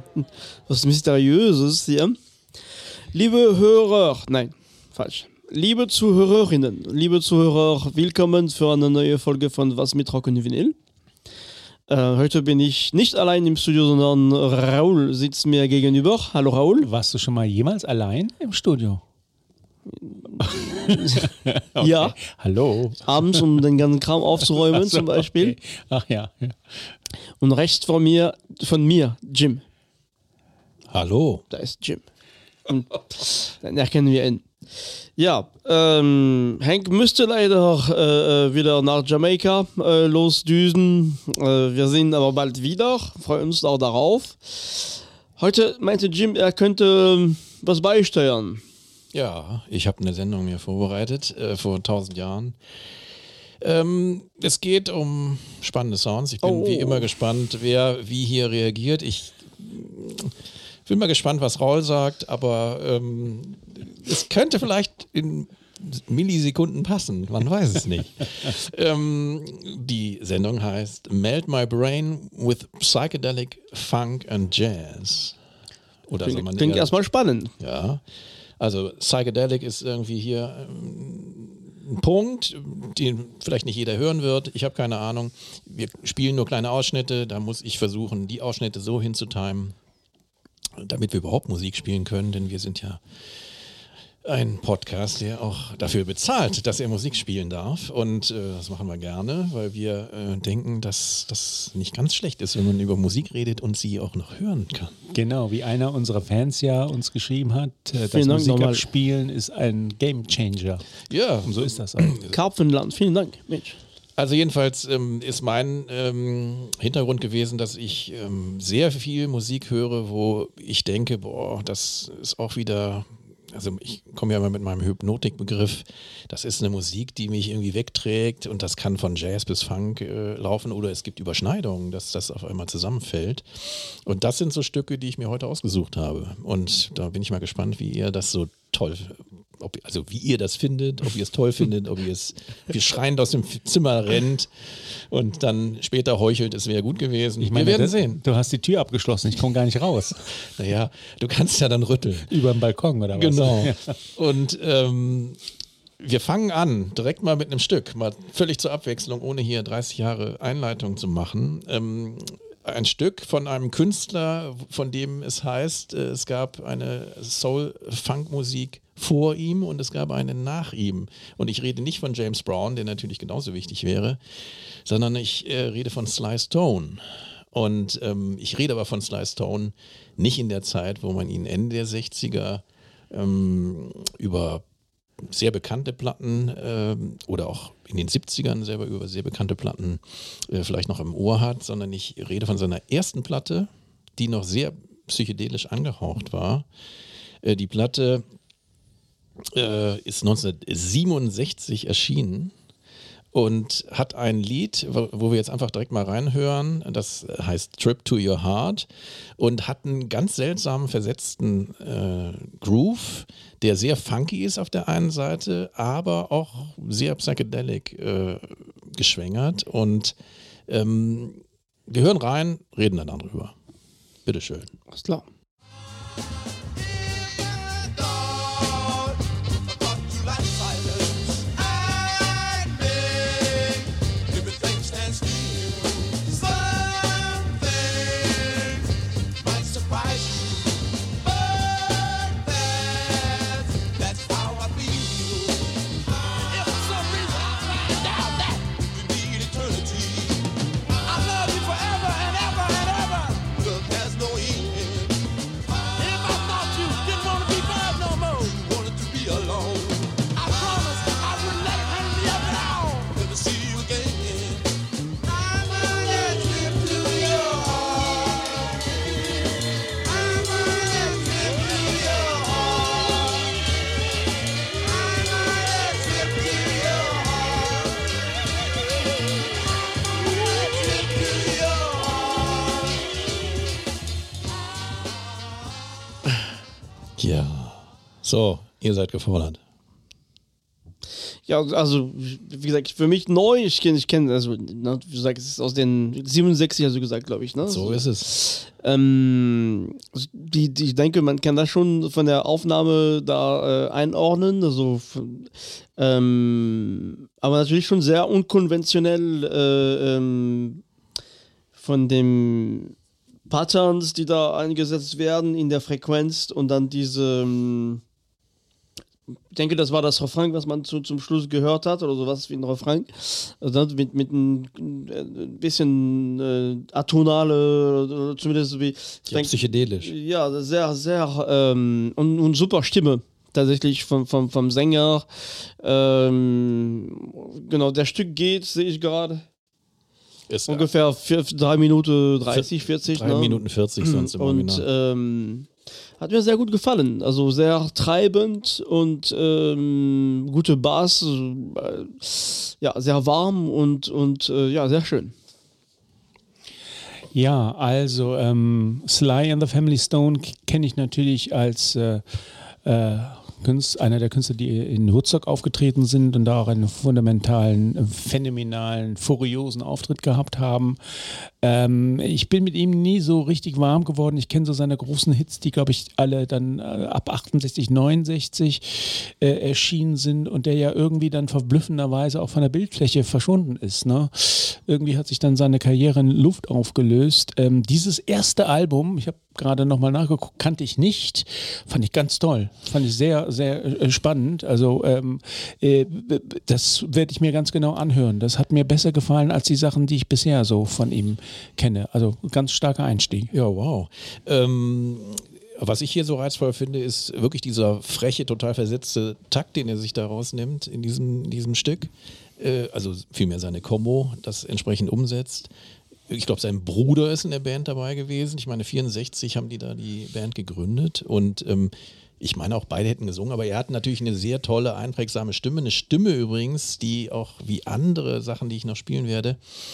Was Mysteriöses hier. Liebe Hörer, nein, falsch. Liebe Zuhörerinnen, liebe Zuhörer, willkommen für eine neue Folge von Was mit Rock und Vinyl. Heute bin ich nicht allein im Studio, sondern Raoul sitzt mir gegenüber. Hallo Raoul. Warst du schon mal jemals allein im Studio? Okay. Ja. Hallo. Abends, um den ganzen Kram aufzuräumen zum Beispiel. Okay. Ach ja. Und rechts von mir, Jim. Hallo. Da ist Jim. Und dann erkennen wir ihn. Ja, Hank müsste leider wieder nach Jamaika losdüsen. Wir sind aber bald wieder, freuen uns auch darauf. Heute meinte Jim, er könnte was beisteuern. Ja, ich habe eine Sendung mir vorbereitet, vor 1000 Jahren. Es geht um spannende Sounds. Ich bin wie immer gespannt, wer wie hier reagiert. Ich bin mal gespannt, was Raul sagt, aber es könnte vielleicht in Millisekunden passen, man weiß es nicht. Die Sendung heißt Melt My Brain with Psychedelic Funk and Jazz. Oder Klingt erstmal spannend. Ja, also Psychedelic ist irgendwie hier ein Punkt, den vielleicht nicht jeder hören wird. Ich habe keine Ahnung. Wir spielen nur kleine Ausschnitte, da muss ich versuchen, die Ausschnitte so hinzutimen, damit wir überhaupt Musik spielen können, denn wir sind ja ein Podcast, der auch dafür bezahlt, dass er Musik spielen darf, und das machen wir gerne, weil wir denken, dass das nicht ganz schlecht ist, wenn man über Musik redet und sie auch noch hören kann. Genau, wie einer unserer Fans ja uns geschrieben hat, das Dank Musik nochmal. abspielen ist ein Gamechanger. Ja, Und so ist das eigentlich. Karpfenland, vielen Dank, Mensch. Also jedenfalls ist mein Hintergrund gewesen, dass ich sehr viel Musik höre, wo ich denke, boah, das ist auch wieder, also ich komme ja mal mit meinem Hypnotikbegriff, das ist eine Musik, die mich irgendwie wegträgt, und das kann von Jazz bis Funk laufen, oder es gibt Überschneidungen, dass das auf einmal zusammenfällt. Und das sind so Stücke, die ich mir heute ausgesucht habe, und da bin ich mal gespannt, wie ihr das so toll, wie ihr das findet, ob ihr es toll findet, ob ihr es wie schreiend aus dem Zimmer rennt und dann später heuchelt, es wäre gut gewesen. Ich meine, wir werden sehen. Du hast die Tür abgeschlossen, ich komme gar nicht raus. Naja, du kannst ja dann rütteln. Über den Balkon oder was? Genau. Ja. Und wir fangen an, direkt mal mit einem Stück, mal völlig zur Abwechslung, ohne hier 30 Jahre Einleitung zu machen. Ein Stück von einem Künstler, von dem es heißt, es gab eine Soul-Funk-Musik vor ihm und es gab eine nach ihm. Und ich rede nicht von James Brown, der natürlich genauso wichtig wäre, sondern ich rede von Sly Stone. Und ich rede aber von Sly Stone nicht in der Zeit, wo man ihn Ende der 60er über sehr bekannte Platten oder auch in den 70ern selber über sehr bekannte Platten vielleicht noch im Ohr hat, sondern ich rede von seiner ersten Platte, die noch sehr psychedelisch angehaucht war. Die Platte ist 1967 erschienen und hat ein Lied, wo wir jetzt einfach direkt mal reinhören, das heißt Trip to Your Heart, und hat einen ganz seltsamen versetzten Groove, der sehr funky ist auf der einen Seite, aber auch sehr psychedelic geschwängert, und wir hören rein, reden dann darüber. Bitteschön. Alles klar. Ja, so, ihr seid gefordert. Ja, also, wie gesagt, für mich neu, ich kenne, also, ne, wie gesagt, es ist aus den 67, also gesagt, glaube ich, ne? So ist es. Ich denke, man kann das schon von der Aufnahme da einordnen, also, aber natürlich schon sehr unkonventionell von dem Patterns, die da eingesetzt werden in der Frequenz und dann diese, ich denke, das war das Refrain, was man zum Schluss gehört hat oder sowas wie ein Refrain. Also mit ein bisschen atonale, zumindest wie. Psychedelisch. Ja, sehr, sehr und super Stimme. Tatsächlich vom Sänger. Genau, der Stück geht, sehe ich gerade. Ist ungefähr 3 Minuten 30, 40. 3 Minuten 40 sonst im Original. Und hat mir sehr gut gefallen. Also sehr treibend und gute Bass. Ja, sehr warm und ja, sehr schön. Ja, also Sly and the Family Stone kenne ich natürlich als einer der Künstler, die in Woodstock aufgetreten sind und da auch einen fundamentalen, phänomenalen, furiosen Auftritt gehabt haben. Ich bin mit ihm nie so richtig warm geworden. Ich kenne so seine großen Hits, die, glaube ich, alle dann ab 68, 69 erschienen sind und der ja irgendwie dann verblüffenderweise auch von der Bildfläche verschwunden ist. Ne? Irgendwie hat sich dann seine Karriere in Luft aufgelöst. Dieses erste Album, ich habe gerade nochmal nachgeguckt, kannte ich nicht. Fand ich ganz toll. Fand ich sehr, sehr spannend. Also das werde ich mir ganz genau anhören. Das hat mir besser gefallen als die Sachen, die ich bisher so von ihm kenne. Also ganz starker Einstieg. Ja, wow. Was ich hier so reizvoll finde, ist wirklich dieser freche, total versetzte Takt, den er sich da rausnimmt in diesem Stück. Also vielmehr seine Kombo, das entsprechend umsetzt. Ich glaube, sein Bruder ist in der Band dabei gewesen. Ich meine, 64 haben die da die Band gegründet und ich meine auch beide hätten gesungen, aber er hat natürlich eine sehr tolle, einprägsame Stimme. Eine Stimme übrigens, die auch wie andere Sachen, die ich noch spielen werde.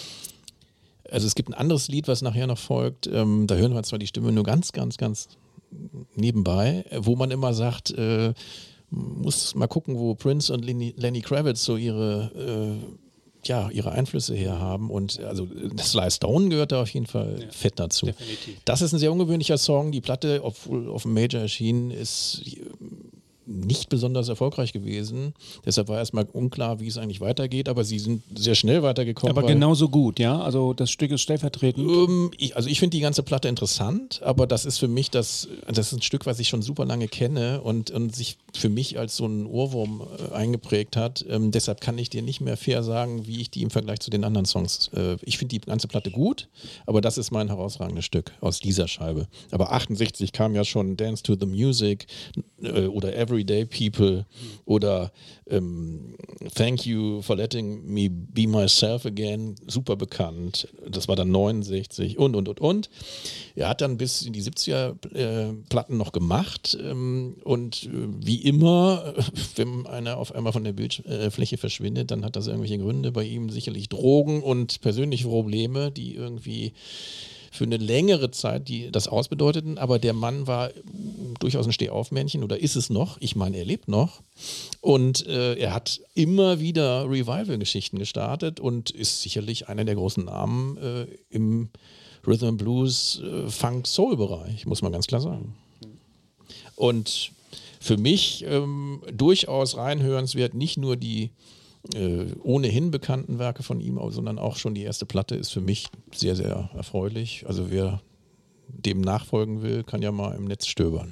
Also es gibt ein anderes Lied, was nachher noch folgt. Da hören wir zwar die Stimme nur ganz, ganz, ganz nebenbei, wo man immer sagt, muss mal gucken, wo Prince und Lenny Kravitz so ihre Einflüsse her haben. Und also Sly Stone gehört da auf jeden Fall fett dazu. Definitiv. Das ist ein sehr ungewöhnlicher Song. Die Platte, obwohl auf dem Major erschienen, ist nicht besonders erfolgreich gewesen. Deshalb war erstmal unklar, wie es eigentlich weitergeht, aber sie sind sehr schnell weitergekommen. Aber genauso gut, ja? Also das Stück ist stellvertretend. Ich finde die ganze Platte interessant, aber das ist für mich das ist ein Stück, was ich schon super lange kenne und sich für mich als so ein Ohrwurm eingeprägt hat. Deshalb kann ich dir nicht mehr fair sagen, wie ich die im Vergleich zu den anderen Songs. Ich finde die ganze Platte gut, aber das ist mein herausragendes Stück aus dieser Scheibe. Aber 68 kam ja schon Dance to the Music oder Everyday People oder Thank You for Letting Me Be Myself Again, super bekannt. Das war dann 69 und. Er hat dann bis in die 70er Platten noch gemacht und wie immer, wenn einer auf einmal von der Bildfläche verschwindet, dann hat das irgendwelche Gründe bei ihm, sicherlich Drogen und persönliche Probleme, die irgendwie für eine längere Zeit die das ausbedeuteten, aber der Mann war durchaus ein Stehaufmännchen oder ist es noch, ich meine, er lebt noch und er hat immer wieder Revival-Geschichten gestartet und ist sicherlich einer der großen Namen im Rhythm and Blues, Funk, Soul-Bereich, muss man ganz klar sagen. Und für mich durchaus reinhörenswert, nicht nur die ohnehin bekannten Werke von ihm, sondern auch schon die erste Platte ist für mich sehr, sehr erfreulich. Also wer dem nachfolgen will, kann ja mal im Netz stöbern.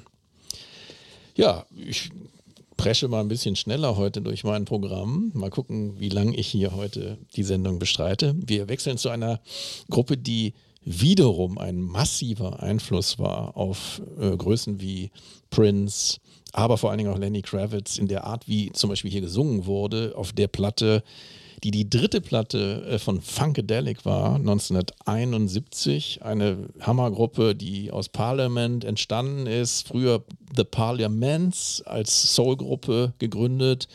Ja, ich presche mal ein bisschen schneller heute durch mein Programm. Mal gucken, wie lange ich hier heute die Sendung bestreite. Wir wechseln zu einer Gruppe, die wiederum ein massiver Einfluss war auf Größen wie Prince, aber vor allen Dingen auch Lenny Kravitz in der Art, wie zum Beispiel hier gesungen wurde, auf der Platte, die dritte Platte von Funkadelic war, 1971, eine Hammergruppe, die aus Parliament entstanden ist, früher The Parliaments als Soulgruppe gegründet,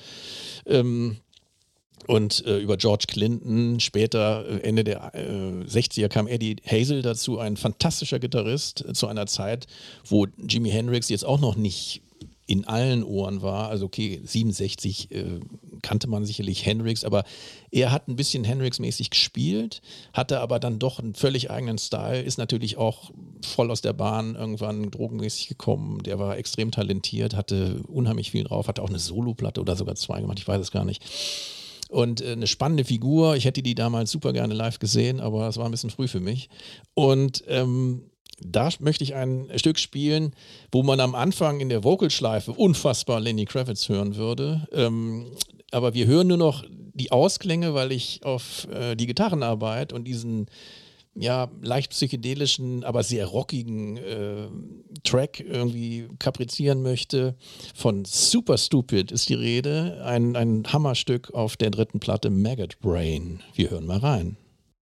und über George Clinton, später Ende der 60er kam Eddie Hazel dazu, ein fantastischer Gitarrist zu einer Zeit, wo Jimi Hendrix jetzt auch noch nicht in allen Ohren war. Also okay, 67 kannte man sicherlich Hendrix, aber er hat ein bisschen Hendrix-mäßig gespielt, hatte aber dann doch einen völlig eigenen Style, ist natürlich auch voll aus der Bahn irgendwann drogenmäßig gekommen, der war extrem talentiert, hatte unheimlich viel drauf, hatte auch eine Soloplatte oder sogar 2 gemacht, ich weiß es gar nicht. Und eine spannende Figur, ich hätte die damals super gerne live gesehen, aber es war ein bisschen früh für mich. Und da möchte ich ein Stück spielen, wo man am Anfang in der Vocalschleife unfassbar Lenny Kravitz hören würde. Aber wir hören nur noch die Ausklänge, weil ich auf die Gitarrenarbeit und diesen leicht psychedelischen, aber sehr rockigen Track irgendwie kaprizieren möchte. Von Super Stupid ist die Rede. Ein Hammerstück auf der 3. Platte Maggot Brain. Wir hören mal rein.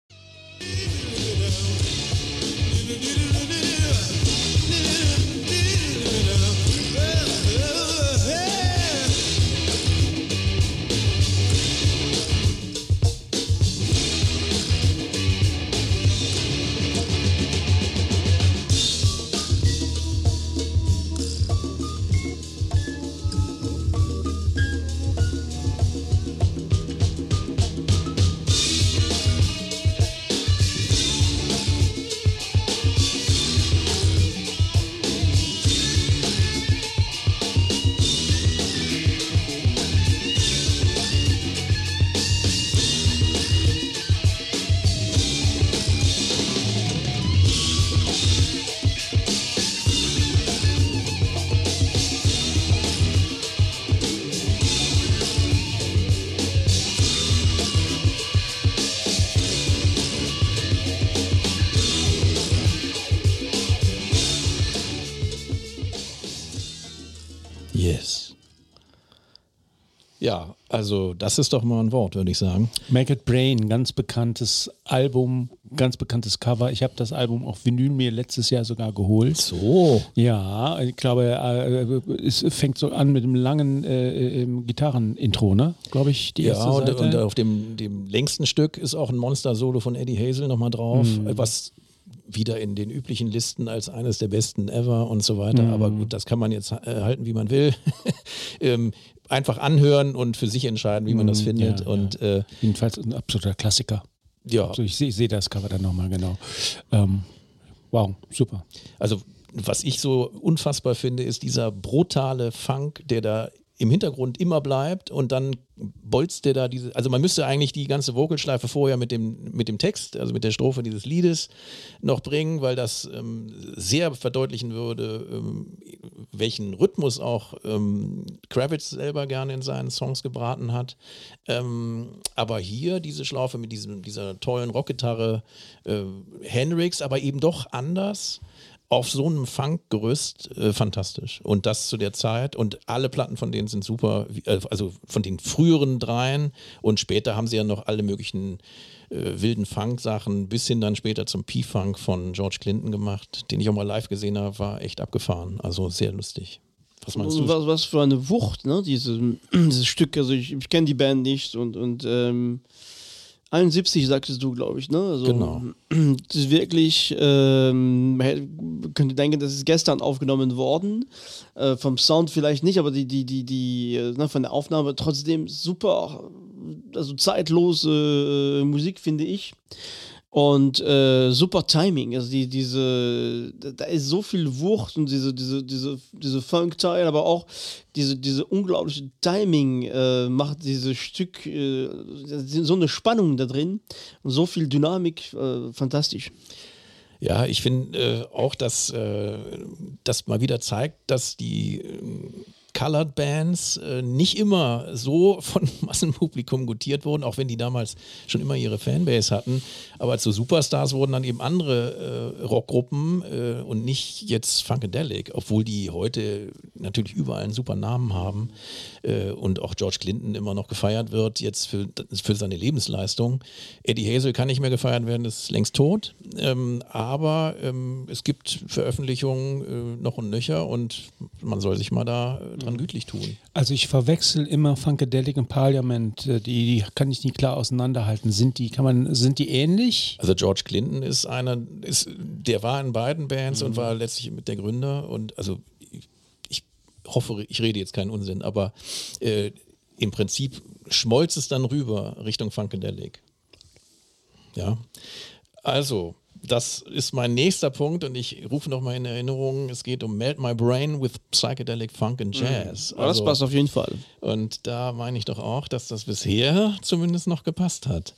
Yes. Ja, also das ist doch mal ein Wort, würde ich sagen. Maggot Brain, ganz bekanntes Album, ganz bekanntes Cover. Ich habe das Album auf Vinyl mir letztes Jahr sogar geholt. So. Ja, ich glaube, es fängt so an mit dem langen Gitarrenintro, ne? Glaube ich, die erste Seite. Und auf dem längsten Stück ist auch ein Monster-Solo von Eddie Hazel nochmal drauf, was wieder in den üblichen Listen als eines der besten ever und so weiter. Aber gut, das kann man jetzt halten, wie man will. Einfach anhören und für sich entscheiden, wie man das findet. Und, jedenfalls ein absoluter Klassiker. Ja. Also ich sehe das Cover dann nochmal genau. Wow, super. Also was ich so unfassbar finde, ist dieser brutale Funk, der da im Hintergrund immer bleibt und dann bolzt der da also man müsste eigentlich die ganze Vocalschleife vorher mit dem Text, also mit der Strophe dieses Liedes noch bringen, weil das sehr verdeutlichen würde, welchen Rhythmus auch Kravitz selber gerne in seinen Songs gebraten hat. Aber hier diese Schlaufe mit dieser tollen Rockgitarre, Hendrix, aber eben doch anders. Auf so einem Funkgerüst fantastisch. Und das zu der Zeit. Und alle Platten von denen sind super, also von den früheren 3 und später haben sie ja noch alle möglichen wilden Funk-Sachen bis hin dann später zum P-Funk von George Clinton gemacht, den ich auch mal live gesehen habe, war echt abgefahren. Also sehr lustig. Was meinst du? Was für eine Wucht, ne? Dieses Stück. Also ich kenne die Band nicht und 71 sagtest du, glaube ich, ne? Also, genau. Das ist wirklich, man könnte denken, das ist gestern aufgenommen worden. Vom Sound vielleicht nicht, aber von der Aufnahme trotzdem super, also zeitlose Musik, finde ich. Und super Timing, also da ist so viel Wucht und diese Funk-Teil, aber auch diese unglaubliche Timing macht dieses Stück, so eine Spannung da drin und so viel Dynamik, fantastisch. Ja, ich finde auch, dass das mal wieder zeigt, dass die Colored Bands nicht immer so von Massenpublikum gutiert wurden, auch wenn die damals schon immer ihre Fanbase hatten. Aber zu Superstars wurden dann eben andere Rockgruppen und nicht jetzt Funkadelic, obwohl die heute natürlich überall einen super Namen haben und auch George Clinton immer noch gefeiert wird, jetzt für seine Lebensleistung. Eddie Hazel kann nicht mehr gefeiert werden, ist längst tot. Aber es gibt Veröffentlichungen noch und nöcher und man soll sich mal da dran gütlich tun. Also ich verwechsel immer Funkadelic und Parliament, die kann ich nicht klar auseinanderhalten. Sind die ähnlich? Also George Clinton der war in beiden Bands und war letztlich mit der Gründer und also ich hoffe, ich rede jetzt keinen Unsinn, aber im Prinzip schmolz es dann rüber Richtung Funkadelic. Ja, also das ist mein nächster Punkt und ich rufe nochmal in Erinnerung, es geht um Melt My Brain with Psychedelic Funk and Jazz. Das passt auf jeden Fall. Und da meine ich doch auch, dass das bisher zumindest noch gepasst hat.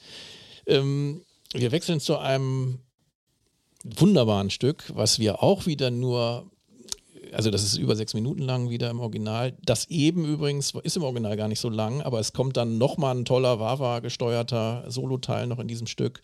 Wir wechseln zu einem wunderbaren Stück, was wir auch wieder nur, also das ist über 6 Minuten lang wieder im Original. Das eben übrigens ist im Original gar nicht so lang, aber es kommt dann nochmal ein toller Wawa-gesteuerter Soloteil noch in diesem Stück.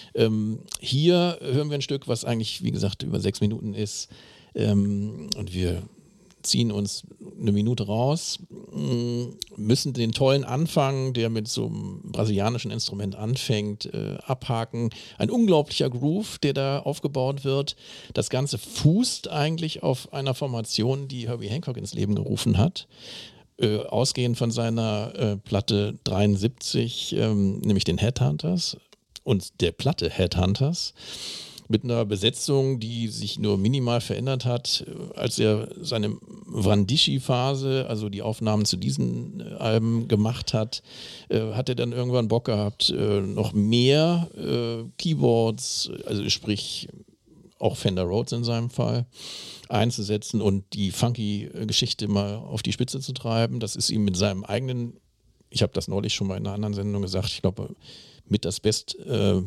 Hier hören wir ein Stück, was eigentlich, wie gesagt, über 6 Minuten ist. Und wir ziehen uns 1 Minute raus, müssen den tollen Anfang, der mit so einem brasilianischen Instrument anfängt, abhaken. Ein unglaublicher Groove, der da aufgebaut wird. Das Ganze fußt eigentlich auf einer Formation, die Herbie Hancock ins Leben gerufen hat. Ausgehend von seiner Platte 73, nämlich den Headhunters und der Platte Headhunters. Mit einer Besetzung, die sich nur minimal verändert hat. Als er seine Vandishi-Phase, also die Aufnahmen zu diesen Alben gemacht hat, hat er dann irgendwann Bock gehabt, noch mehr Keyboards, also sprich auch Fender Rhodes in seinem Fall, einzusetzen und die funky Geschichte mal auf die Spitze zu treiben. Das ist ihm mit seinem eigenen, ich habe das neulich schon mal in einer anderen Sendung gesagt, ich glaube mit das best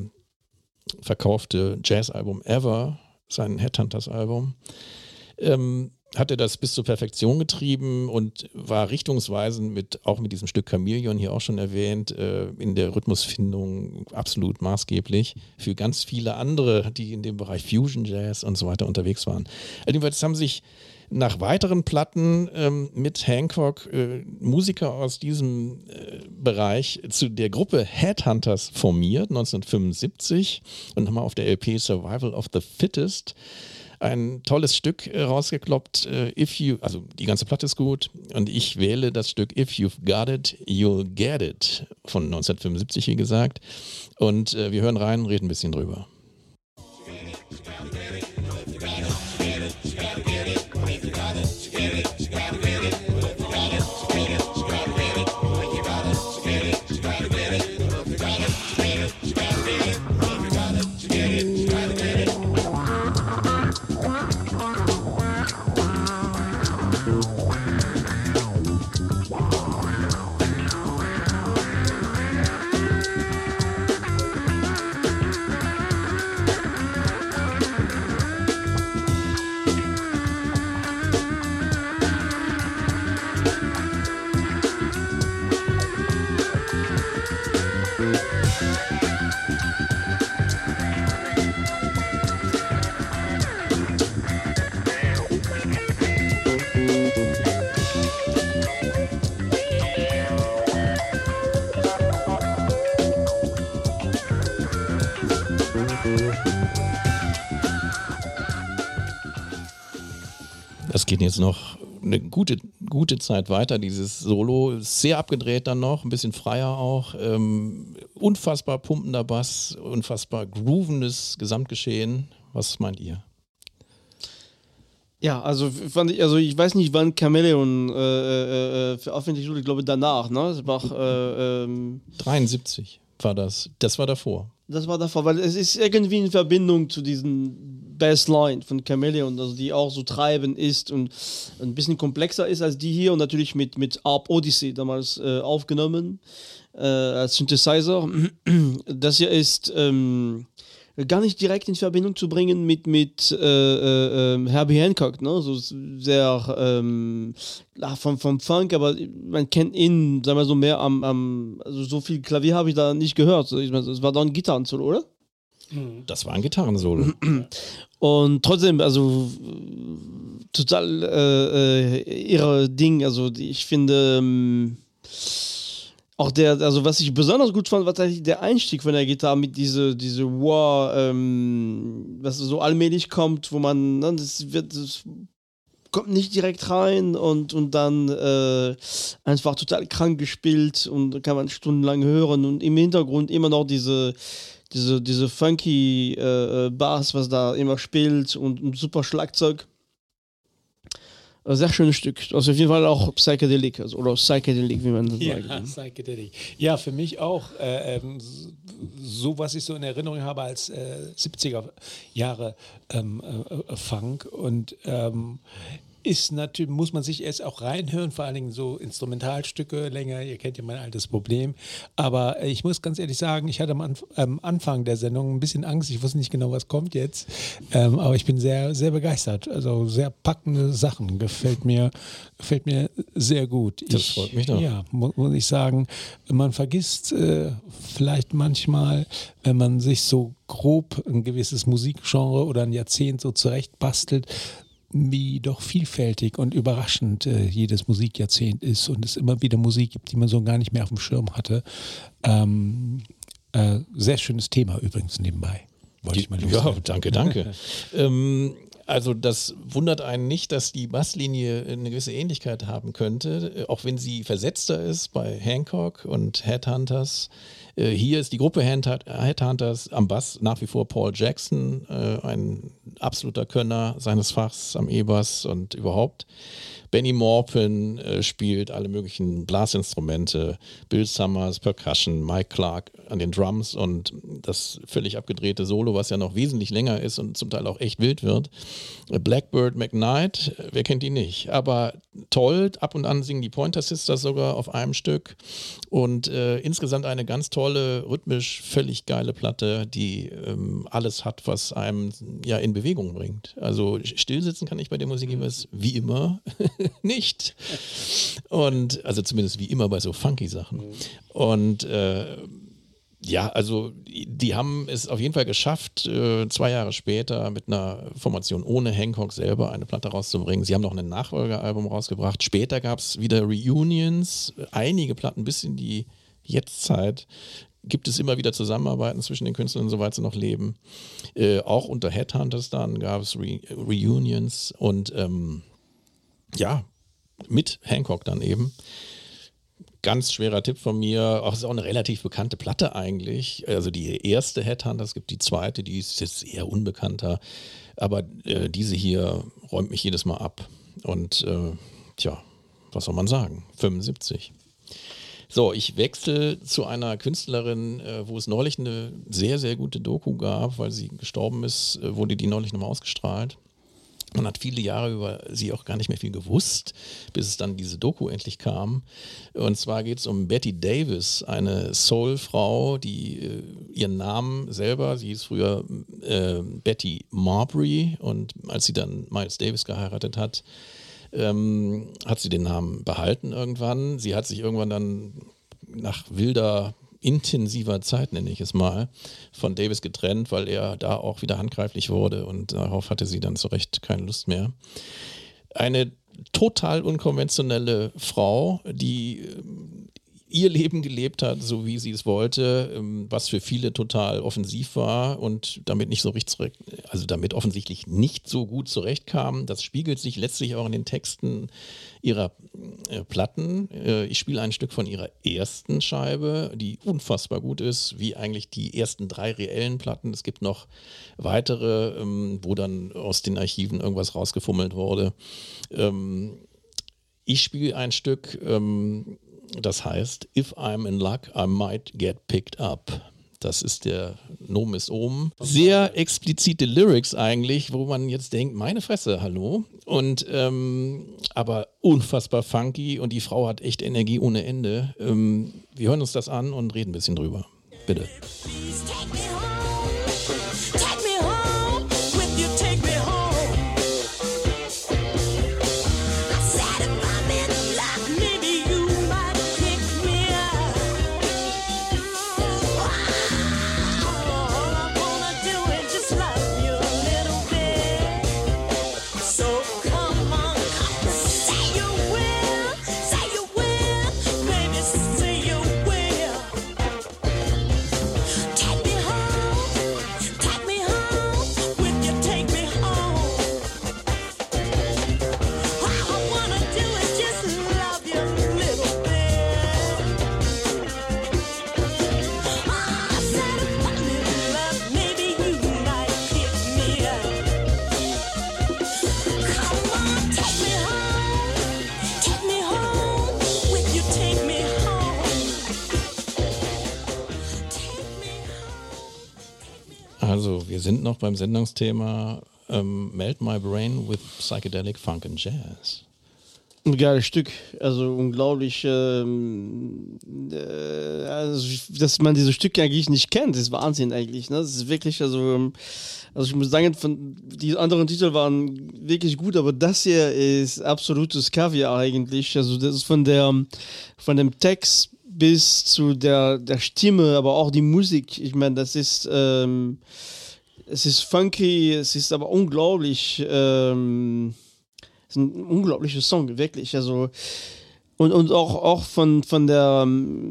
verkaufte Jazz-Album ever, sein Headhunters-Album, hat er das bis zur Perfektion getrieben und war richtungsweisend auch mit diesem Stück Chameleon hier auch schon erwähnt, in der Rhythmusfindung absolut maßgeblich für ganz viele andere, die in dem Bereich Fusion Jazz und so weiter unterwegs waren. Jedenfalls haben sich nach weiteren Platten mit Hancock Musiker aus diesem Bereich zu der Gruppe Headhunters formiert, 1975, und haben auf der LP Survival of the Fittest ein tolles Stück rausgekloppt. Also die ganze Platte ist gut und ich wähle das Stück If You've Got It, You'll Get It von 1975, wie gesagt. Und wir hören rein und reden ein bisschen drüber. Das geht jetzt noch eine gute Zeit weiter, dieses Solo, sehr abgedreht dann noch, ein bisschen freier auch, unfassbar pumpender Bass, unfassbar groovendes Gesamtgeschehen. Was meint ihr? Ja, also fand ich, also ich weiß nicht, wann Chameleon veröffentlicht wurde, ich glaube danach, ne? Das war 73 war das. Das war davor. Das war davor, weil es ist irgendwie in Verbindung zu diesen Bassline von Chameleon, also die auch so treibend ist und ein bisschen komplexer ist als die hier und natürlich mit Arp Odyssey damals aufgenommen als Synthesizer. Das hier ist gar nicht direkt in Verbindung zu bringen mit Herbie Hancock, ne? So sehr vom Funk, aber man kennt ihn, sagen wir so, mehr also so viel Klavier habe ich da nicht gehört. Ich meine, es war doch ein Gitarrensolo, oder? Das war ein Gitarrensolo. Und trotzdem, also total irre Ding. Also ich finde auch also was ich besonders gut fand, war tatsächlich der Einstieg von der Gitarre mit diese Wah, was so allmählich kommt, wo man, ne, das kommt nicht direkt rein und dann einfach total krank gespielt und kann man stundenlang hören und im Hintergrund immer noch diese funky Bass, was da immer spielt und super Schlagzeug. Sehr schönes Stück. Also auf jeden Fall auch Psychedelic, also, oder Psychedelic, wie man Ja, sagt. Psychedelic. Ja, für mich auch. So, was ich so in Erinnerung habe als 70er Jahre Funk. Und ist natürlich, muss man sich erst auch reinhören, vor allen Dingen so Instrumentalstücke länger, ihr kennt ja mein altes Problem. Aber ich muss ganz ehrlich sagen, ich hatte am Anfang der Sendung ein bisschen Angst, ich wusste nicht genau, was kommt jetzt. Aber ich bin sehr, sehr begeistert. Also sehr packende Sachen, gefällt mir sehr gut. Das freut mich doch. Ja, muss ich sagen, man vergisst vielleicht manchmal, wenn man sich so grob ein gewisses Musikgenre oder ein Jahrzehnt so zurechtbastelt, wie doch vielfältig und überraschend jedes Musikjahrzehnt ist und es immer wieder Musik gibt, die man so gar nicht mehr auf dem Schirm hatte. Sehr schönes Thema übrigens nebenbei. Wollte ich mal loswerden. Ja, danke. Also das wundert einen nicht, dass die Basslinie eine gewisse Ähnlichkeit haben könnte, auch wenn sie versetzter ist bei Hancock und Headhunters. Hier ist die Gruppe Headhunters am Bass nach wie vor Paul Jackson, ein absoluter Könner seines Fachs am E-Bass und überhaupt. Benny Maupin spielt alle möglichen Blasinstrumente, Bill Summers, Percussion, Mike Clark an den Drums und das völlig abgedrehte Solo, was ja noch wesentlich länger ist und zum Teil auch echt wild wird. Blackbird McKnight, wer kennt die nicht? Aber toll, ab und an singen die Pointer Sisters sogar auf einem Stück und insgesamt eine ganz tolle, rhythmisch völlig geile Platte, die alles hat, was einem ja in Bewegung bringt. Also stillsitzen kann ich bei der Musik wie immer nicht. Und also zumindest wie immer bei so funky Sachen. Und ja, also die haben es auf jeden Fall geschafft, 2 Jahre später mit einer Formation ohne Hancock selber eine Platte rauszubringen. Sie haben noch ein Nachfolgealbum rausgebracht. Später gab es wieder Reunions, einige Platten bis in die Jetztzeit. Gibt es immer wieder Zusammenarbeiten zwischen den Künstlern, soweit sie noch leben. Auch unter Headhunters dann gab es Reunions und ja, mit Hancock dann eben. Ganz schwerer Tipp von mir, auch ist auch eine relativ bekannte Platte eigentlich. Also die erste Headhunters, es gibt die zweite, die ist jetzt eher unbekannter. Aber diese hier räumt mich jedes Mal ab. Und tja, was soll man sagen? 75. So, ich wechsle zu einer Künstlerin, wo es neulich eine sehr, sehr gute Doku gab, weil sie gestorben ist, wurde die neulich nochmal ausgestrahlt. Man hat viele Jahre über sie auch gar nicht mehr viel gewusst, bis es dann diese Doku endlich kam. Und zwar geht es um Betty Davis, eine Soul-Frau, die ihren Namen selber, sie hieß früher Betty Marbury und als sie dann Miles Davis geheiratet hat, hat sie den Namen behalten irgendwann. Sie hat sich irgendwann dann nach wilder intensiver Zeit, nenne ich es mal, von Davis getrennt, weil er da auch wieder handgreiflich wurde und darauf hatte sie dann zu Recht keine Lust mehr. Eine total unkonventionelle Frau, die ihr Leben gelebt hat, so wie sie es wollte, was für viele total offensiv war und damit nicht so richtig, also damit offensichtlich nicht so gut zurechtkam. Das spiegelt sich letztlich auch in den Texten ihrer Platten. Ich spiele ein Stück von ihrer ersten Scheibe, die unfassbar gut ist, wie eigentlich die ersten 3 reellen Platten. Es gibt noch weitere, wo dann aus den Archiven irgendwas rausgefummelt wurde. Ich spiele ein Stück, das heißt, If I'm in luck, I might get picked up. Das ist der Nomis Ohm. Sehr explizite Lyrics eigentlich, wo man jetzt denkt, meine Fresse, hallo. Und aber unfassbar funky und die Frau hat echt Energie ohne Ende. Wir hören uns das an und reden ein bisschen drüber. Bitte. Take me home. Wir sind noch beim Sendungsthema Melt My Brain with Psychedelic Funk and Jazz. Ein geiles Stück, also unglaublich, also, dass man diese Stücke eigentlich nicht kennt, ist Wahnsinn eigentlich, ne? Das ist wirklich, also ich muss sagen, die anderen Titel waren wirklich gut, aber das hier ist absolutes Kaviar eigentlich, also das ist von dem Text bis zu der Stimme, aber auch die Musik, ich meine, das ist, es ist funky, es ist aber unglaublich, ist ein unglaublicher Song, wirklich. Also, und auch von der,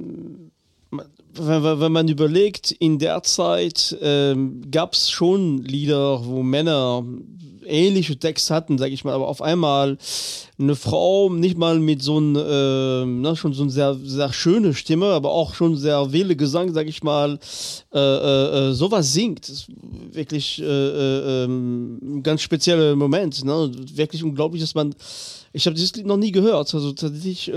wenn man überlegt, in der Zeit gab es schon Lieder, wo Männer ähnliche Texte hatten, sag ich mal, aber auf einmal eine Frau, nicht mal mit so einem, schon so eine sehr, sehr schöne Stimme, aber auch schon sehr wilde Gesang, sag ich mal, sowas singt. Das ist wirklich ein ganz spezieller Moment, ne? Wirklich unglaublich, dass ich habe dieses Lied noch nie gehört, also tatsächlich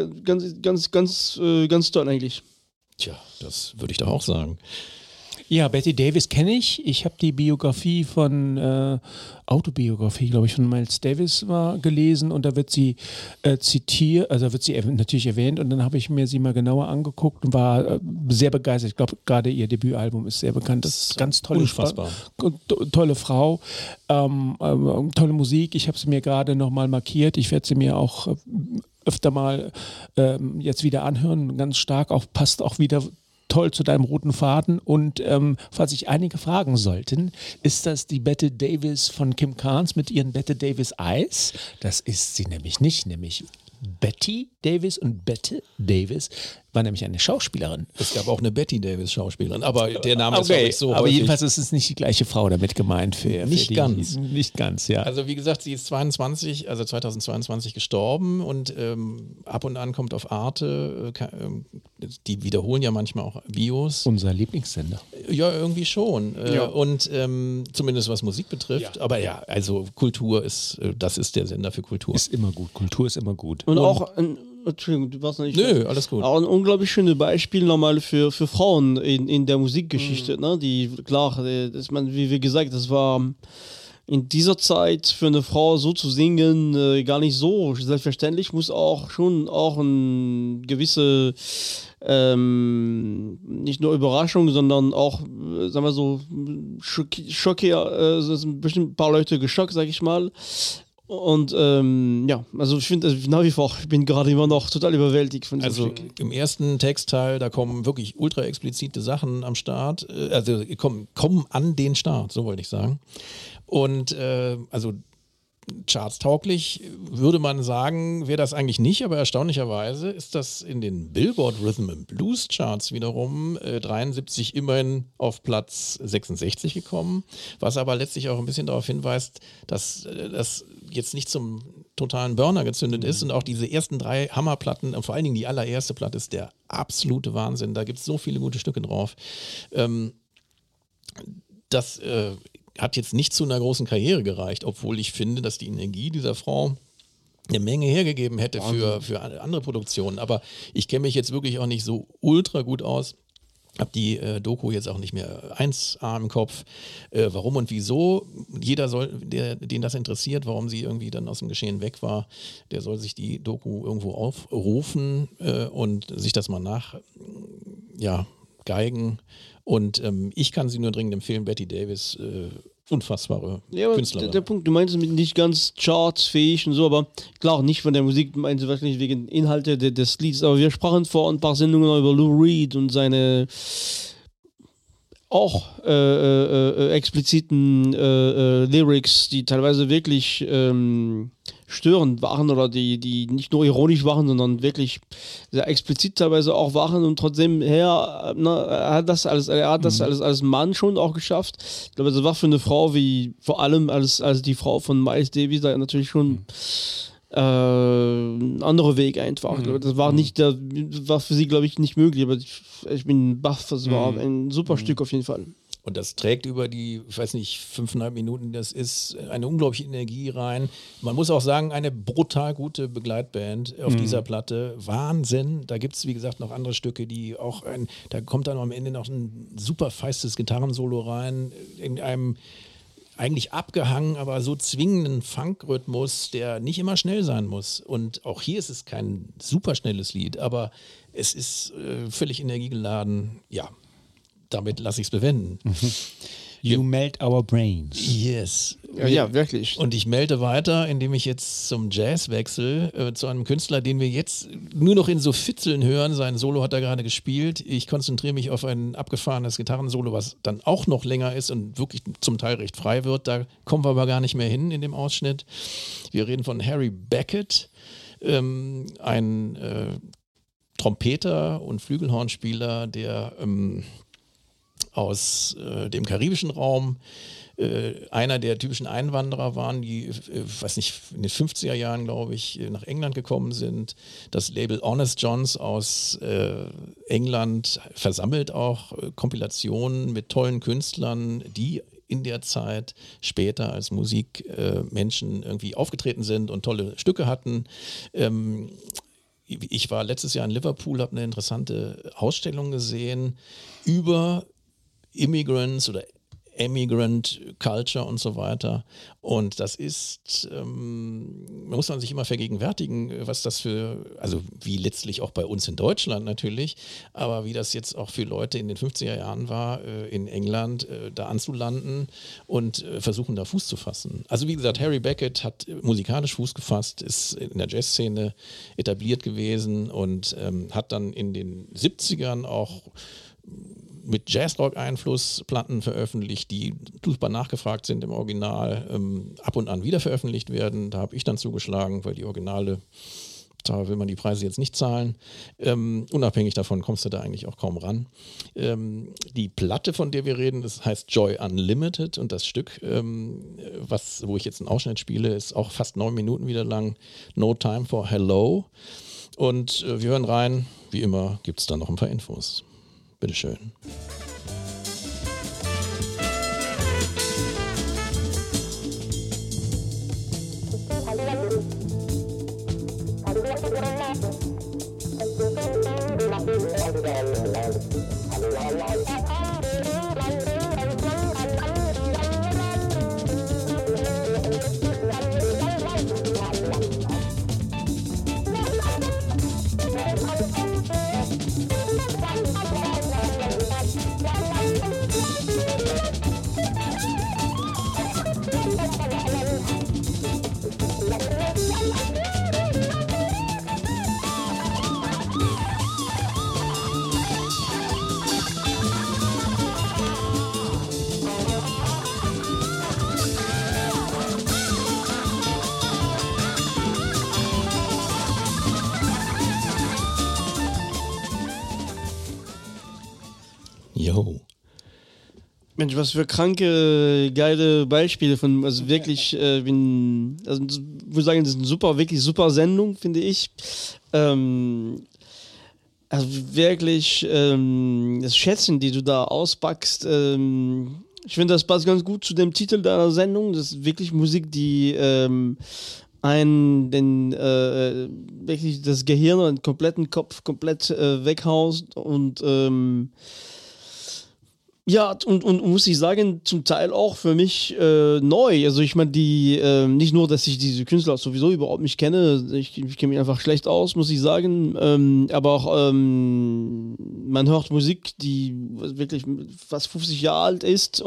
ganz toll eigentlich. Tja, das würde ich doch auch sagen. Ja, Betty Davis kenne ich. Ich habe die Biografie Autobiografie, glaube ich, von Miles Davis gelesen und da wird sie zitiert, also wird sie natürlich erwähnt und dann habe ich mir sie mal genauer angeguckt und war sehr begeistert. Ich glaube, gerade ihr Debütalbum ist sehr bekannt. Das ist ganz tolle, unfassbar. Tolle Frau, tolle Musik. Ich habe sie mir gerade nochmal markiert. Ich werde sie mir auch öfter mal jetzt wieder anhören. Ganz stark, passt auch wieder toll zu deinem roten Faden und falls sich einige fragen sollten, ist das die Bette Davis von Kim Carnes mit ihren Bette Davis Eyes? Das ist sie nämlich nicht, nämlich Betty Davis und Bette Davis war nämlich eine Schauspielerin. Es gab auch eine Betty Davis Schauspielerin, aber der Name ist auch nicht so aber häufig. jedenfalls ist es nicht die gleiche Frau damit gemeint. Nicht ganz. Nicht ganz, ja. Also wie gesagt, sie ist 2022 gestorben und ab und an kommt auf Arte, die wiederholen ja manchmal auch Bios. Unser Lieblingssender. Ja, irgendwie schon. Ja. Und zumindest was Musik betrifft. Ja. Aber ja, also Kultur das ist der Sender für Kultur. Ist immer gut. Kultur ist immer gut. Und auch Entschuldigung, du warst noch nicht. Nö, alles gut. Auch ein unglaublich schönes Beispiel nochmal für Frauen in der Musikgeschichte, ne? Die, klar, wie gesagt, das war in dieser Zeit für eine Frau so zu singen gar nicht so selbstverständlich, muss auch schon auch ein gewisse nicht nur Überraschung, sondern auch, sagen wir so, sind bestimmt ein paar Leute geschockt, sag ich mal. Und ja, also ich finde nach wie vor, ich bin gerade immer noch total überwältigt von diesem Stück. Im ersten Textteil, da kommen wirklich ultra explizite Sachen am Start, also kommen an den Start, so wollte ich sagen. Und also chartstauglich würde man sagen, wäre das eigentlich nicht, aber erstaunlicherweise ist das in den Billboard Rhythm and Blues Charts wiederum 73 immerhin auf Platz 66 gekommen, was aber letztlich auch ein bisschen darauf hinweist, dass das jetzt nicht zum totalen Burner gezündet ist und auch diese ersten 3 Hammerplatten und vor allen Dingen die allererste Platte ist der absolute Wahnsinn, da gibt es so viele gute Stücke drauf. Das hat jetzt nicht zu einer großen Karriere gereicht, obwohl ich finde, dass die Energie dieser Frau eine Menge hergegeben hätte für andere Produktionen. Aber ich kenne mich jetzt wirklich auch nicht so ultra gut aus. Habe die Doku jetzt auch nicht mehr 1A im Kopf. Warum und wieso? Jeder den das interessiert, warum sie irgendwie dann aus dem Geschehen weg war, der soll sich die Doku irgendwo aufrufen und sich das mal geigen. Und ich kann sie nur dringend empfehlen, Betty Davis, unfassbare Künstlerin. Der Punkt, du meinst nicht ganz chartsfähig und so, aber klar, nicht von der Musik, meinst du wahrscheinlich wegen Inhalte des Lieds, aber wir sprachen vor ein paar Sendungen über Lou Reed und seine auch expliziten Lyrics, die teilweise wirklich störend waren oder die nicht nur ironisch waren, sondern wirklich sehr explizit teilweise auch waren und trotzdem er hat das als Mann schon auch geschafft. Ich glaube, das war für eine Frau wie, vor allem als die Frau von Miles Davis, da natürlich schon ein anderer Weg einfach. Das war war für sie, glaube ich, nicht möglich, aber ich bin baff, das war ein super Stück auf jeden Fall. Und das trägt über die, ich weiß nicht, 5,5 Minuten, das ist eine unglaubliche Energie rein. Man muss auch sagen, eine brutal gute Begleitband auf dieser Platte. Wahnsinn. Da gibt es, wie gesagt, noch andere Stücke, die auch da kommt dann am Ende noch ein super feistes Gitarrensolo rein, in einem eigentlich abgehangen, aber so zwingenden Funk-Rhythmus, der nicht immer schnell sein muss. Und auch hier ist es kein super schnelles Lied, aber es ist völlig energiegeladen. Ja, damit lasse ich es bewenden. You melt our brains. Yes. Ja, wirklich. Und ich melde weiter, indem ich jetzt zum Jazz wechsle, zu einem Künstler, den wir jetzt nur noch in so Fitzeln hören. Sein Solo hat er gerade gespielt. Ich konzentriere mich auf ein abgefahrenes Gitarrensolo, was dann auch noch länger ist und wirklich zum Teil recht frei wird. Da kommen wir aber gar nicht mehr hin in dem Ausschnitt. Wir reden von Harry Beckett, ein Trompeter und Flügelhornspieler, der aus dem karibischen Raum einer der typischen Einwanderer waren, die, weiß nicht, in den 50er Jahren, glaube ich, nach England gekommen sind. Das Label Honest Johns aus England versammelt auch Kompilationen mit tollen Künstlern, die in der Zeit später als Musikmenschen irgendwie aufgetreten sind und tolle Stücke hatten. Ich war letztes Jahr in Liverpool, habe eine interessante Ausstellung gesehen über Immigrants oder Emigrant Culture und so weiter. Und das ist, muss man sich immer vergegenwärtigen, was das also wie letztlich auch bei uns in Deutschland natürlich, aber wie das jetzt auch für Leute in den 50er Jahren war, in England da anzulanden und versuchen da Fuß zu fassen. Also wie gesagt, Harry Beckett hat musikalisch Fuß gefasst, ist in der Jazzszene etabliert gewesen und hat dann in den 70ern auch mit Jazzrock-Einfluss Platten veröffentlicht, die super nachgefragt sind im Original, ab und an wieder veröffentlicht werden. Da habe ich dann zugeschlagen, weil die Originale, da will man die Preise jetzt nicht zahlen. Unabhängig davon kommst du da eigentlich auch kaum ran. Die Platte, von der wir reden, das heißt Joy Unlimited und das Stück, wo ich jetzt einen Ausschnitt spiele, ist auch fast 9 Minuten wieder lang. No Time for Hello. Und wir hören rein. Wie immer gibt es da noch ein paar Infos. Bitteschön. Jo. Mensch, was für kranke, geile Beispiele von, also wirklich, also ich würde sagen, das ist eine wirklich super Sendung, finde ich. Also wirklich, das Schätzchen, die du da auspackst, ich finde, das passt ganz gut zu dem Titel deiner Sendung. Das ist wirklich Musik, die wirklich das Gehirn und den kompletten Kopf komplett weghaust und ja, und muss ich sagen, zum Teil auch für mich neu. Also ich meine, nicht nur, dass ich diese Künstler sowieso überhaupt nicht kenne, ich kenne mich einfach schlecht aus, muss ich sagen, aber auch man hört Musik, die wirklich fast 50 Jahre alt ist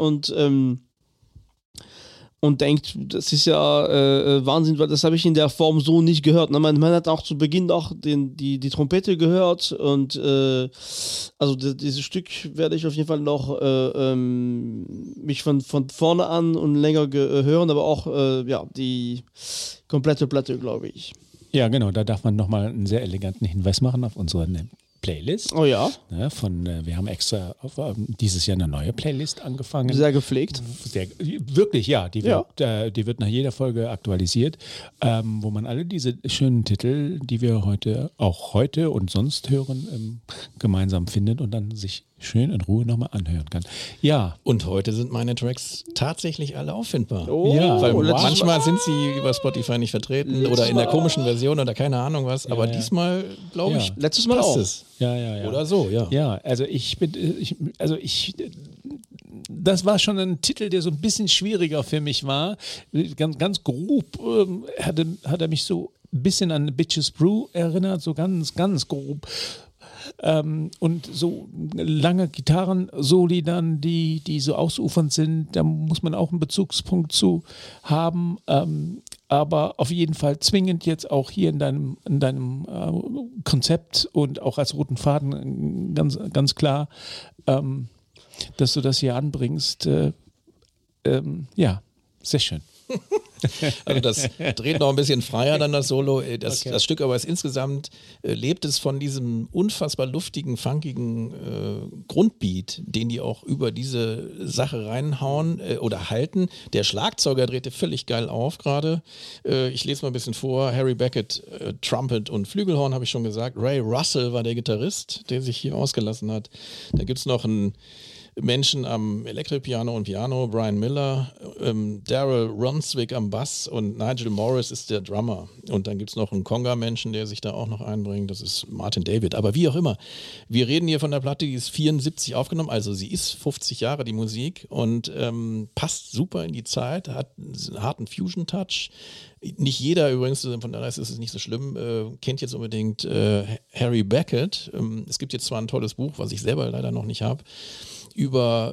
und denkt, das ist ja Wahnsinn, weil das habe ich in der Form so nicht gehört. Man hat auch zu Beginn auch die Trompete gehört und also dieses Stück werde ich auf jeden Fall noch mich von vorne an und länger hören, aber auch ja, die komplette Platte, glaube ich. Ja, genau, da darf man nochmal einen sehr eleganten Hinweis machen auf unsere Playlist. Oh ja. Wir haben extra dieses Jahr eine neue Playlist angefangen. Sehr gepflegt. Wirklich, ja. Die wird nach jeder Folge aktualisiert, wo man alle diese schönen Titel, die wir heute und sonst hören, gemeinsam findet und dann sich schön in Ruhe nochmal anhören kann. Ja. Und heute sind meine Tracks tatsächlich alle auffindbar. Oh, Ja, Weil letztes manchmal sind sie über Spotify nicht vertreten oder in der komischen Version oder keine Ahnung was. Aber diesmal, glaube ich, Letztes Mal passt auch. es. Ja. Oder so, ja. Ja, also das war schon ein Titel, der so ein bisschen schwieriger für mich war. Ganz grob hat er mich so ein bisschen an Bitches Brew erinnert, so ganz grob. Und so lange Gitarren-Soli dann, die so ausufernd sind, da muss man auch einen Bezugspunkt zu haben. Aber auf jeden Fall zwingend jetzt auch hier in deinem Konzept und auch als roten Faden ganz klar, dass du das hier anbringst. Ja, sehr schön. Also das dreht noch ein bisschen freier dann das Solo. Das Stück aber ist insgesamt, lebt es von diesem unfassbar luftigen, funkigen Grundbeat, den die auch über diese Sache reinhauen oder halten. Der Schlagzeuger drehte völlig geil auf gerade. Ich lese mal ein bisschen vor. Harry Beckett, Trumpet und Flügelhorn habe ich schon gesagt. Ray Russell war der Gitarrist, der sich hier ausgelassen hat. Da gibt es noch einen Menschen am Elektropiano und Piano, Brian Miller, Daryl Ronswick am Bass und Nigel Morris ist der Drummer. Und dann gibt es noch einen Conga-Menschen, der sich da auch noch einbringt, das ist Martin David. Aber wie auch immer, wir reden hier von der Platte, die ist 74 aufgenommen, also sie ist 50 Jahre, die Musik, und passt super in die Zeit, hat einen harten Fusion-Touch. Nicht jeder übrigens, von daher ist es nicht so schlimm, kennt jetzt unbedingt Harry Beckett. Es gibt jetzt zwar ein tolles Buch, was ich selber leider noch nicht habe, über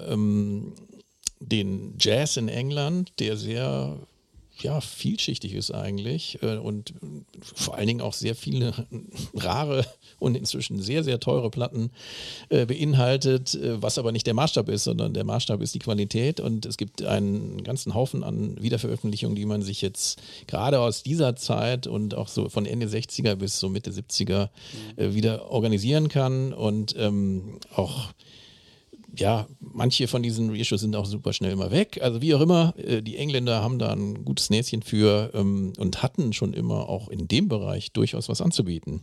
den Jazz in England, der sehr vielschichtig ist eigentlich und vor allen Dingen auch sehr viele rare und inzwischen sehr, sehr teure Platten beinhaltet, was aber nicht der Maßstab ist, sondern der Maßstab ist die Qualität, und es gibt einen ganzen Haufen an Wiederveröffentlichungen, die man sich jetzt gerade aus dieser Zeit und auch so von Ende 60er bis so Mitte 70er wieder organisieren kann, und auch manche von diesen Reissues sind auch super schnell immer weg. Also wie auch immer, die Engländer haben da ein gutes Näschen für und hatten schon immer auch in dem Bereich durchaus was anzubieten.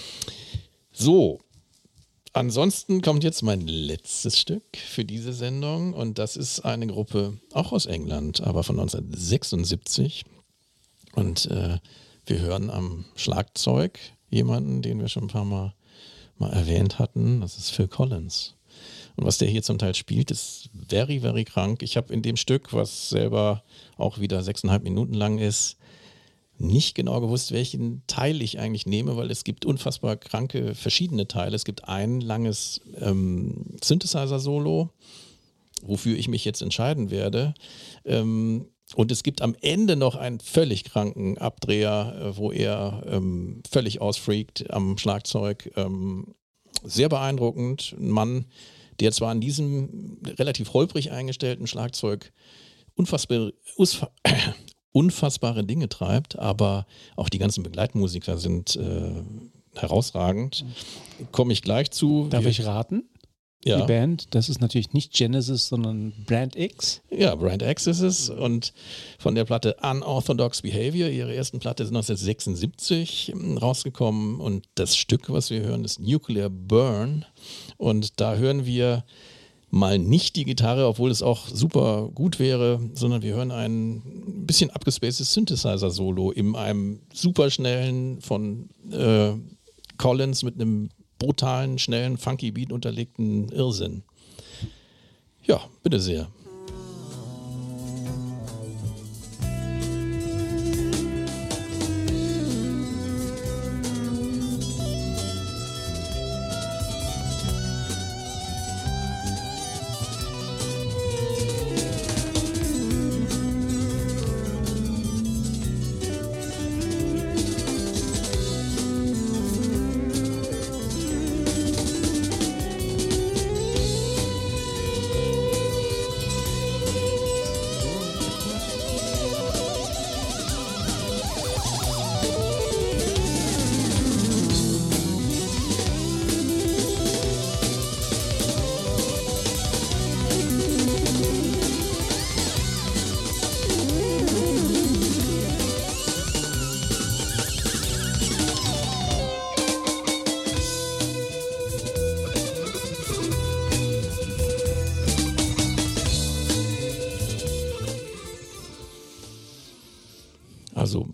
So, ansonsten kommt jetzt mein letztes Stück für diese Sendung, und das ist eine Gruppe auch aus England, aber von 1976. Und wir hören am Schlagzeug jemanden, den wir schon ein paar Mal erwähnt hatten. Das ist Phil Collins. Und was der hier zum Teil spielt, ist very, very krank. Ich habe in dem Stück, was selber auch wieder 6,5 Minuten lang ist, nicht genau gewusst, welchen Teil ich eigentlich nehme, weil es gibt unfassbar kranke verschiedene Teile. Es gibt ein langes Synthesizer-Solo, wofür ich mich jetzt entscheiden werde. Und es gibt am Ende noch einen völlig kranken Abdreher, wo er völlig ausfreakt am Schlagzeug. Sehr beeindruckend. Ein Mann, der zwar an diesem relativ holprig eingestellten Schlagzeug unfassbare Dinge treibt, aber auch die ganzen Begleitmusiker sind herausragend. Komme ich gleich zu. Darf ich raten? Ja. Die Band, das ist natürlich nicht Genesis, sondern Brand X. Ja, Brand X ist es, und von der Platte Unorthodox Behavior, ihre ersten Platte ist 1976 rausgekommen, und das Stück, was wir hören, ist Nuclear Burn, und da hören wir mal nicht die Gitarre, obwohl es auch super gut wäre, sondern wir hören ein bisschen abgespacedes Synthesizer-Solo in einem superschnellen von Collins mit einem brutalen, schnellen, funky Beat unterlegten Irrsinn. Ja, bitte sehr.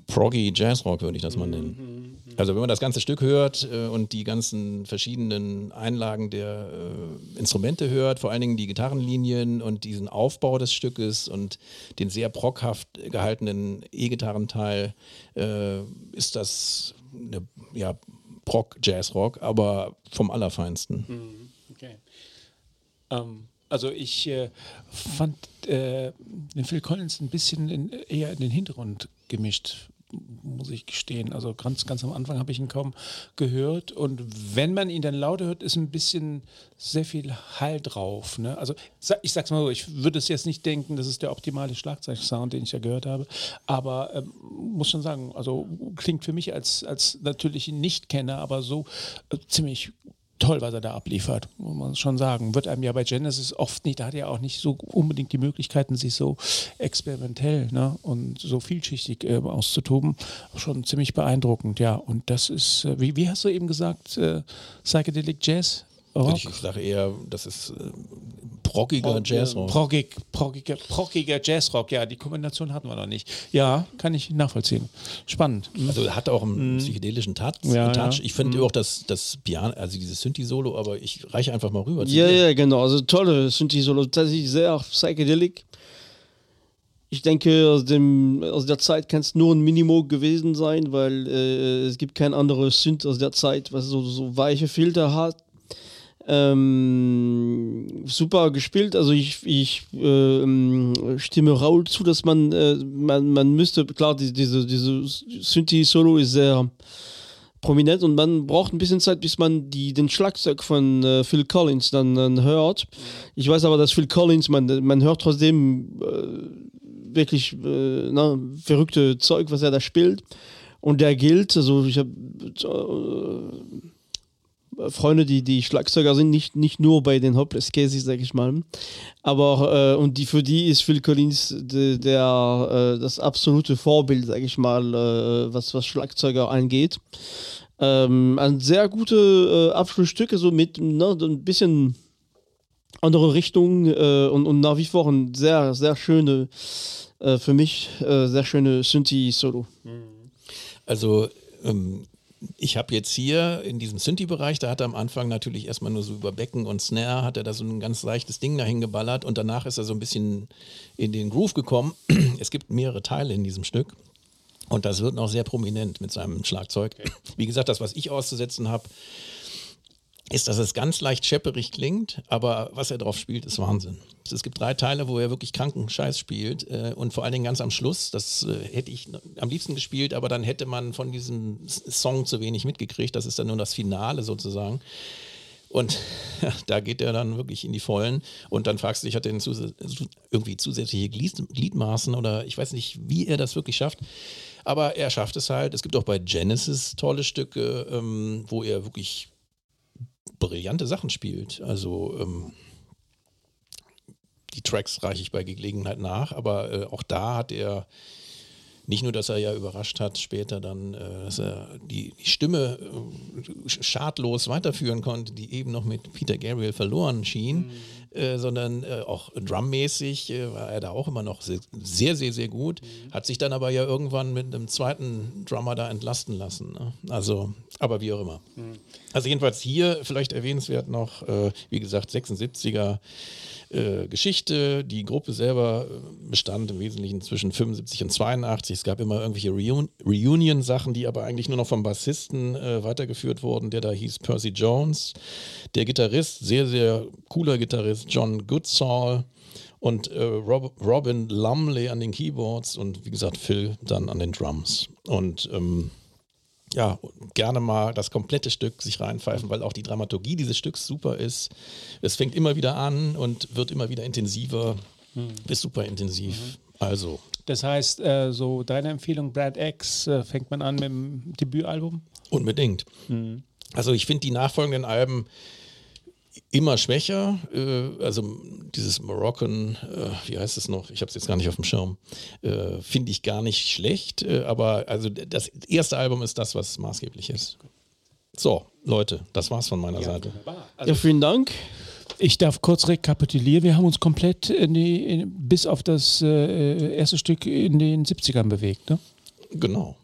Proggy Jazzrock würde ich das mal nennen. Also wenn man das ganze Stück hört und die ganzen verschiedenen Einlagen der Instrumente hört, vor allen Dingen die Gitarrenlinien und diesen Aufbau des Stückes und den sehr prockhaft gehaltenen E-Gitarrenteil, ist das eine Prog-Jazzrock, aber vom Allerfeinsten. Okay. Also ich fand den Phil Collins ein bisschen eher in den Hintergrund gemischt, muss ich gestehen. Also ganz am Anfang habe ich ihn kaum gehört und wenn man ihn dann lauter hört, ist ein bisschen sehr viel Hall drauf. Ne? Also ich sag's mal so, ich würde es jetzt nicht denken, das ist der optimale Schlagzeugsound, den ich ja gehört habe, aber muss schon sagen, also klingt für mich als natürlich Nicht-Kenner, aber so ziemlich toll, was er da abliefert, muss man schon sagen. Wird einem ja bei Genesis oft nicht, da hat er ja auch nicht so unbedingt die Möglichkeiten, sich so experimentell und so vielschichtig auszutoben. Schon ziemlich beeindruckend, ja. Und das ist, wie hast du eben gesagt, Psychedelic Jazz? Ich sage eher, das ist proggiger Jazzrock. Proggiger Jazzrock, ja, die Kombination hatten wir noch nicht. Ja, kann ich nachvollziehen. Spannend. Also hat auch einen psychedelischen Touch. Ja. Ich finde auch das Piano, also dieses Synthi-Solo, aber ich reiche einfach mal rüber. Ja, genau, also tolle Synthi-Solo, tatsächlich sehr psychedelic. Ich denke, aus der Zeit kann es nur ein Minimo gewesen sein, weil es gibt kein anderes Synth aus der Zeit, was so weiche Filter hat. Super gespielt, also ich stimme Raul zu, dass man müsste, klar, diese Synthi-Solo ist sehr prominent und man braucht ein bisschen Zeit, bis man den Schlagzeug von Phil Collins dann hört. Ich weiß aber, dass Phil Collins, man hört trotzdem wirklich verrückte Zeug, was er da spielt und der gilt, also ich habe Freunde, die Schlagzeuger sind, nicht nur bei den Hopeless Cases, sag ich mal. Aber für die ist Phil Collins das absolute Vorbild, sag ich mal, was Schlagzeuger angeht. Ein sehr gutes Abschlussstück, also mit ein bisschen andere Richtung und nach wie vor ein sehr, sehr schöne, für mich sehr schöne Synthi-Solo. Also ich habe jetzt hier in diesem Synthi-Bereich, da hat er am Anfang natürlich erstmal nur so über Becken und Snare, hat er da so ein ganz leichtes Ding dahin geballert und danach ist er so ein bisschen in den Groove gekommen. Es gibt mehrere Teile in diesem Stück und das wird noch sehr prominent mit seinem Schlagzeug. Wie gesagt, das, was ich auszusetzen habe, ist, dass es ganz leicht schepperig klingt, aber was er drauf spielt, ist Wahnsinn. Es gibt 3 Teile, wo er wirklich kranken Scheiß spielt und vor allen Dingen ganz am Schluss, das hätte ich am liebsten gespielt, aber dann hätte man von diesem Song zu wenig mitgekriegt, das ist dann nur das Finale sozusagen. Und da geht er dann wirklich in die Vollen und dann fragst du dich, hat er denn irgendwie zusätzliche Gliedmaßen oder ich weiß nicht, wie er das wirklich schafft, aber er schafft es halt. Es gibt auch bei Genesis tolle Stücke, wo er wirklich brillante Sachen spielt. Also die Tracks reiche ich bei Gelegenheit nach, aber auch da hat er nicht nur, dass er ja überrascht hat später dann, dass er die Stimme schadlos weiterführen konnte, die eben noch mit Peter Gabriel verloren schien, sondern auch drummäßig war er da auch immer noch sehr, sehr, sehr gut, hat sich dann aber ja irgendwann mit einem zweiten Drummer da entlasten lassen. Ne? Also, aber wie auch immer. Also jedenfalls hier vielleicht erwähnenswert noch, wie gesagt, 76er Geschichte. Die Gruppe selber bestand im Wesentlichen zwischen 75 und 82. Es gab immer irgendwelche Reunion-Sachen, die aber eigentlich nur noch vom Bassisten weitergeführt wurden, der da hieß Percy Jones. Der Gitarrist, sehr, sehr cooler Gitarrist, John Goodsall und Robin Lumley an den Keyboards und wie gesagt Phil dann an den Drums. Und ja, gerne mal das komplette Stück sich reinpfeifen, weil auch die Dramaturgie dieses Stücks super ist. Es fängt immer wieder an und wird immer wieder intensiver, ist super intensiv. Also. Das heißt, so deine Empfehlung, Brad X, fängt man an mit dem Debütalbum? Unbedingt. Also ich finde die nachfolgenden Alben immer schwächer, also dieses Moroccan, wie heißt es noch, ich habe es jetzt gar nicht auf dem Schirm, finde ich gar nicht schlecht, aber also das erste Album ist das, was maßgeblich ist. So, Leute, das war's von meiner Seite. Also, ja, vielen Dank. Ich darf kurz rekapitulieren, wir haben uns komplett bis auf das erste Stück in den 70ern bewegt, ne? Genau.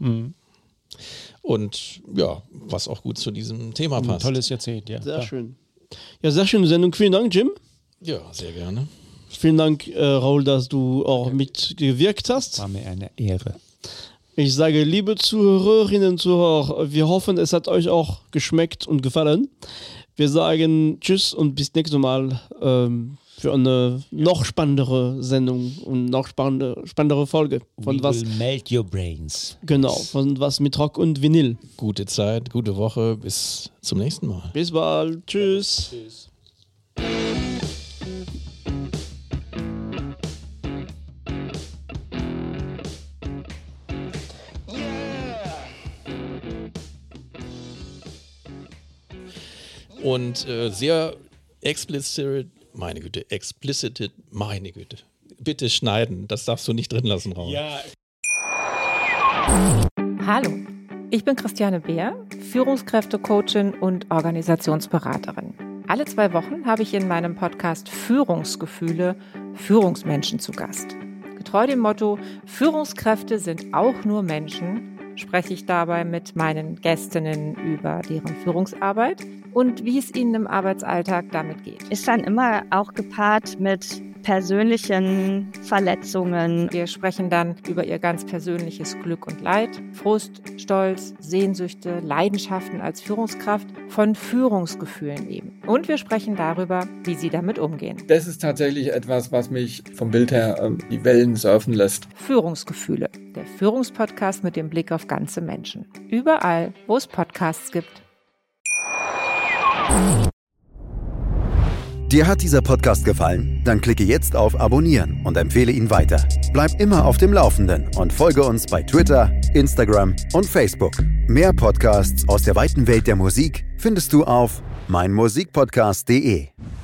Und ja, was auch gut zu diesem Thema passt. Ein tolles Jahrzehnt, ja. Sehr schön. Ja, sehr schöne Sendung. Vielen Dank, Jim. Ja, sehr gerne. Vielen Dank, Raul, dass du auch mitgewirkt hast. War mir eine Ehre. Ich sage, liebe Zuhörerinnen und Zuhörer, wir hoffen, es hat euch auch geschmeckt und gefallen. Wir sagen Tschüss und bis nächstes Mal für eine noch spannendere Sendung und noch spannendere Folge. Von was melt your brains. Genau, von was mit Rock und Vinyl. Gute Zeit, gute Woche, bis zum nächsten Mal. Bis bald, tschüss. Tschüss. Und sehr explicit, meine Güte. Bitte schneiden, das darfst du nicht drin lassen, Raul. Ja. Hallo, ich bin Christiane Beer, Führungskräftecoachin und Organisationsberaterin. Alle 2 Wochen habe ich in meinem Podcast Führungsgefühle Führungsmenschen zu Gast. Getreu dem Motto, Führungskräfte sind auch nur Menschen, spreche ich dabei mit meinen Gästinnen über deren Führungsarbeit und wie es ihnen im Arbeitsalltag damit geht. Ist dann immer auch gepaart mit persönlichen Verletzungen. Wir sprechen dann über ihr ganz persönliches Glück und Leid, Frust, Stolz, Sehnsüchte, Leidenschaften als Führungskraft, von Führungsgefühlen eben. Und wir sprechen darüber, wie sie damit umgehen. Das ist tatsächlich etwas, was mich vom Bild her die Wellen surfen lässt. Führungsgefühle, der Führungspodcast mit dem Blick auf ganze Menschen. Überall, wo es Podcasts gibt. Dir hat dieser Podcast gefallen? Dann klicke jetzt auf Abonnieren und empfehle ihn weiter. Bleib immer auf dem Laufenden und folge uns bei Twitter, Instagram und Facebook. Mehr Podcasts aus der weiten Welt der Musik findest du auf meinmusikpodcast.de.